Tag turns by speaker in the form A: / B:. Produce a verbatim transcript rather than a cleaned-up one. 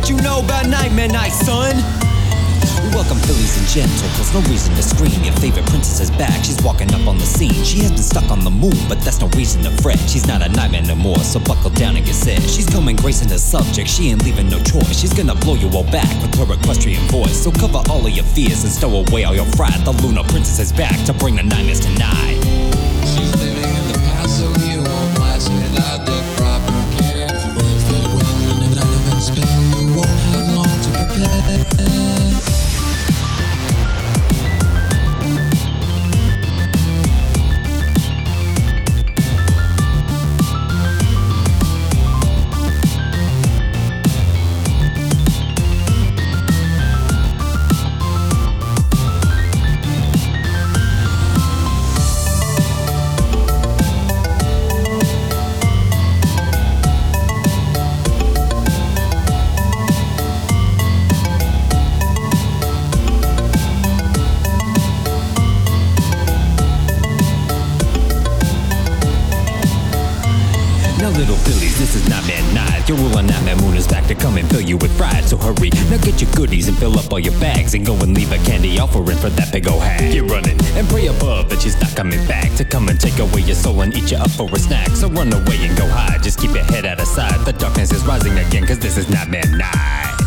A: what you know about Nightmare Night, son? Welcome, Phillies and gentles, no reason to scream. Your favorite princess is back, she's walking up on the scene. She has been stuck on the moon, but that's no reason to fret. She's not a nightmare no more, so buckle down and get set. She's coming gracing the subject, she ain't leaving no choice. She's gonna blow you all back with her equestrian voice. So cover all of your fears and stow away all your fright. The Lunar Princess is back to bring the nightmares tonight.
B: She's living in the past, so you won't last without the proper care. Farewell in an elephant spell, you won't have long to prepare.
A: Now little Phillies, this is Nightmare Night. Your ruler Nightmare Moon is back to come and fill you with pride. So hurry, now get your goodies and fill up all your bags. And go and leave a candy offering for that big ol' hag. Get running and pray above that she's not coming back to come and take away your soul and eat you up for a snack. So run away and go hide, just keep your head out of sight. The darkness is rising again, cause this is Nightmare Night.